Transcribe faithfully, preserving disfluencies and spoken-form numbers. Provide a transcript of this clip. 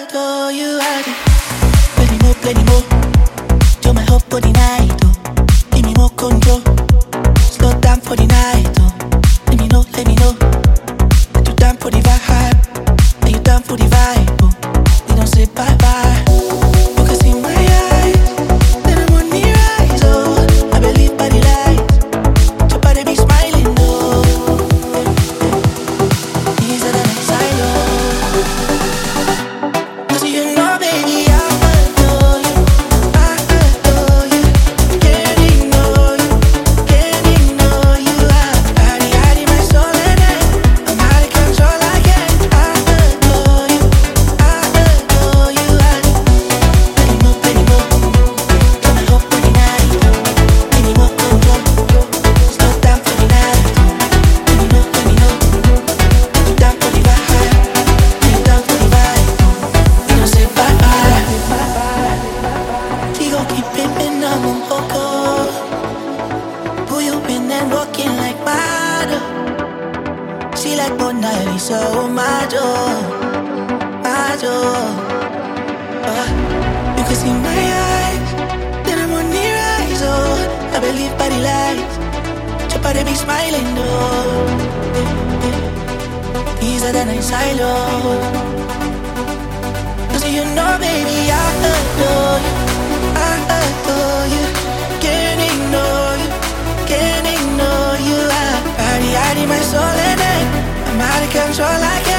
adore you, I do. Plenty more, plenty more. You're my hope for the night, oh. Give me more control. Slow down for the night, oh. Let me know, let me know that you down for the vibe. Are you down for the vibe, oh? We don't say bye bye. Focus in my eyes, then I'm on the rise, oh. I believe by the lights, your body be smiling, oh. These are the nights I love. 'Cause you know, baby, I adore you, I adore you. Can't ignore you, can't ignore you. I hide, hide my soul in it. I'm out of control again. I adore you, I adore you. I plenty more, plenty more. Got my hope for the night. Give me more control. Slow down for the night. Let me know, let me know. You down for the vibe? You down for the vibe? We don't say bye bye. We gon' keep pimpin' up on Poco. Pull you in and walking like Mado. She like Mona Lisa, oh my joy, my joy. Uh, you can see my eyes, then I'm on the rise, oh. I believe by the lights, your body be smiling, oh. These are the nights I love. 'Cause you know, baby, I adore you, I adore you. Can't ignore you, can't ignore you. I body, I need my soul in it. I'm out of control, I can't.